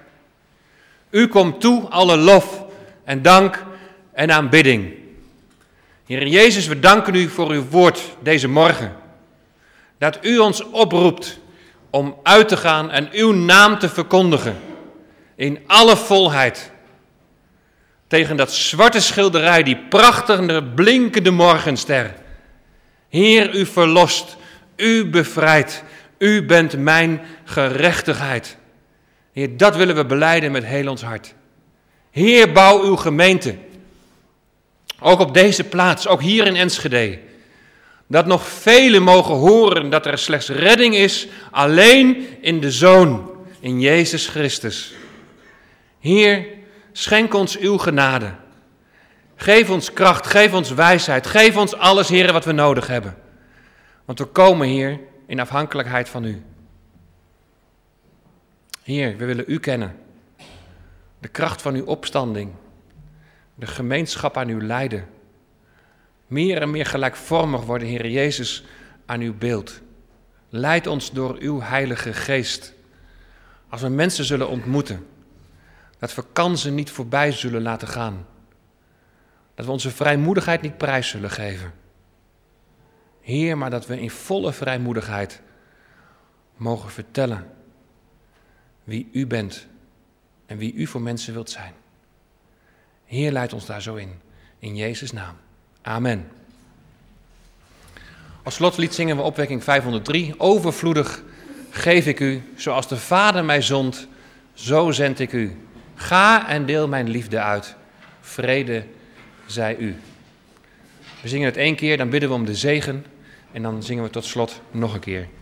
U komt toe alle lof en dank en aanbidding. Heer Jezus, we danken u voor uw woord deze morgen. Dat u ons oproept om uit te gaan en uw naam te verkondigen. In alle volheid. Tegen dat zwarte schilderij, die prachtige blinkende morgenster. Heer, u verlost, u bevrijdt, U bent mijn gerechtigheid. Heer, dat willen we belijden met heel ons hart. Heer, bouw uw gemeente. Ook op deze plaats, ook hier in Enschede. Dat nog velen mogen horen dat er slechts redding is alleen in de Zoon, in Jezus Christus. Heer, schenk ons uw genade. Geef ons kracht, geef ons wijsheid, geef ons alles, Heer, wat we nodig hebben. Want we komen, Heer, in afhankelijkheid van u. Heer, we willen u kennen. De kracht van uw opstanding. De gemeenschap aan uw lijden. Meer en meer gelijkvormig worden, Heer Jezus, aan uw beeld. Leid ons door uw heilige geest. Als we mensen zullen ontmoeten, dat we kansen niet voorbij zullen laten gaan. Dat we onze vrijmoedigheid niet prijs zullen geven. Heer, maar dat we in volle vrijmoedigheid mogen vertellen wie u bent en wie u voor mensen wilt zijn. Heer, leid ons daar zo in. In Jezus' naam. Amen. Als slotlied zingen we opwekking vijfhonderddrie. Overvloedig geef ik u, zoals de Vader mij zond, zo zend ik u. Ga en deel mijn liefde uit. Vrede zij u. We zingen het één keer, dan bidden we om de zegen en dan zingen we tot slot nog een keer.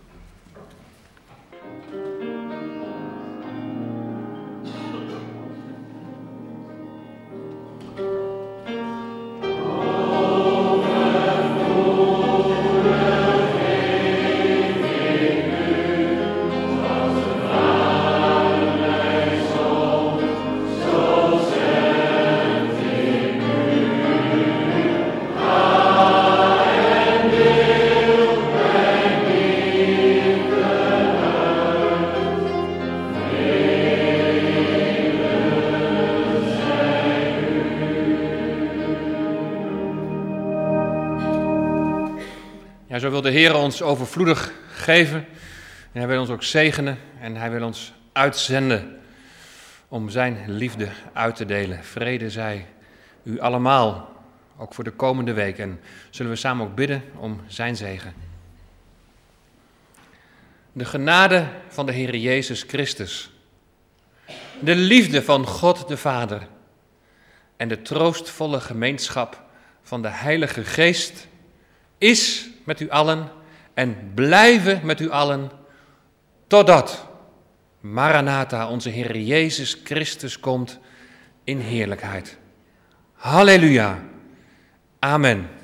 Ja, zo wil de Heer ons overvloedig geven en hij wil ons ook zegenen en hij wil ons uitzenden om zijn liefde uit te delen. Vrede zij u allemaal, ook voor de komende week. En zullen we samen ook bidden om zijn zegen. De genade van de Heer Jezus Christus, de liefde van God de Vader en de troostvolle gemeenschap van de Heilige Geest is met u allen en blijven met u allen totdat Maranatha, onze Heer Jezus Christus, komt in heerlijkheid. Halleluja. Amen.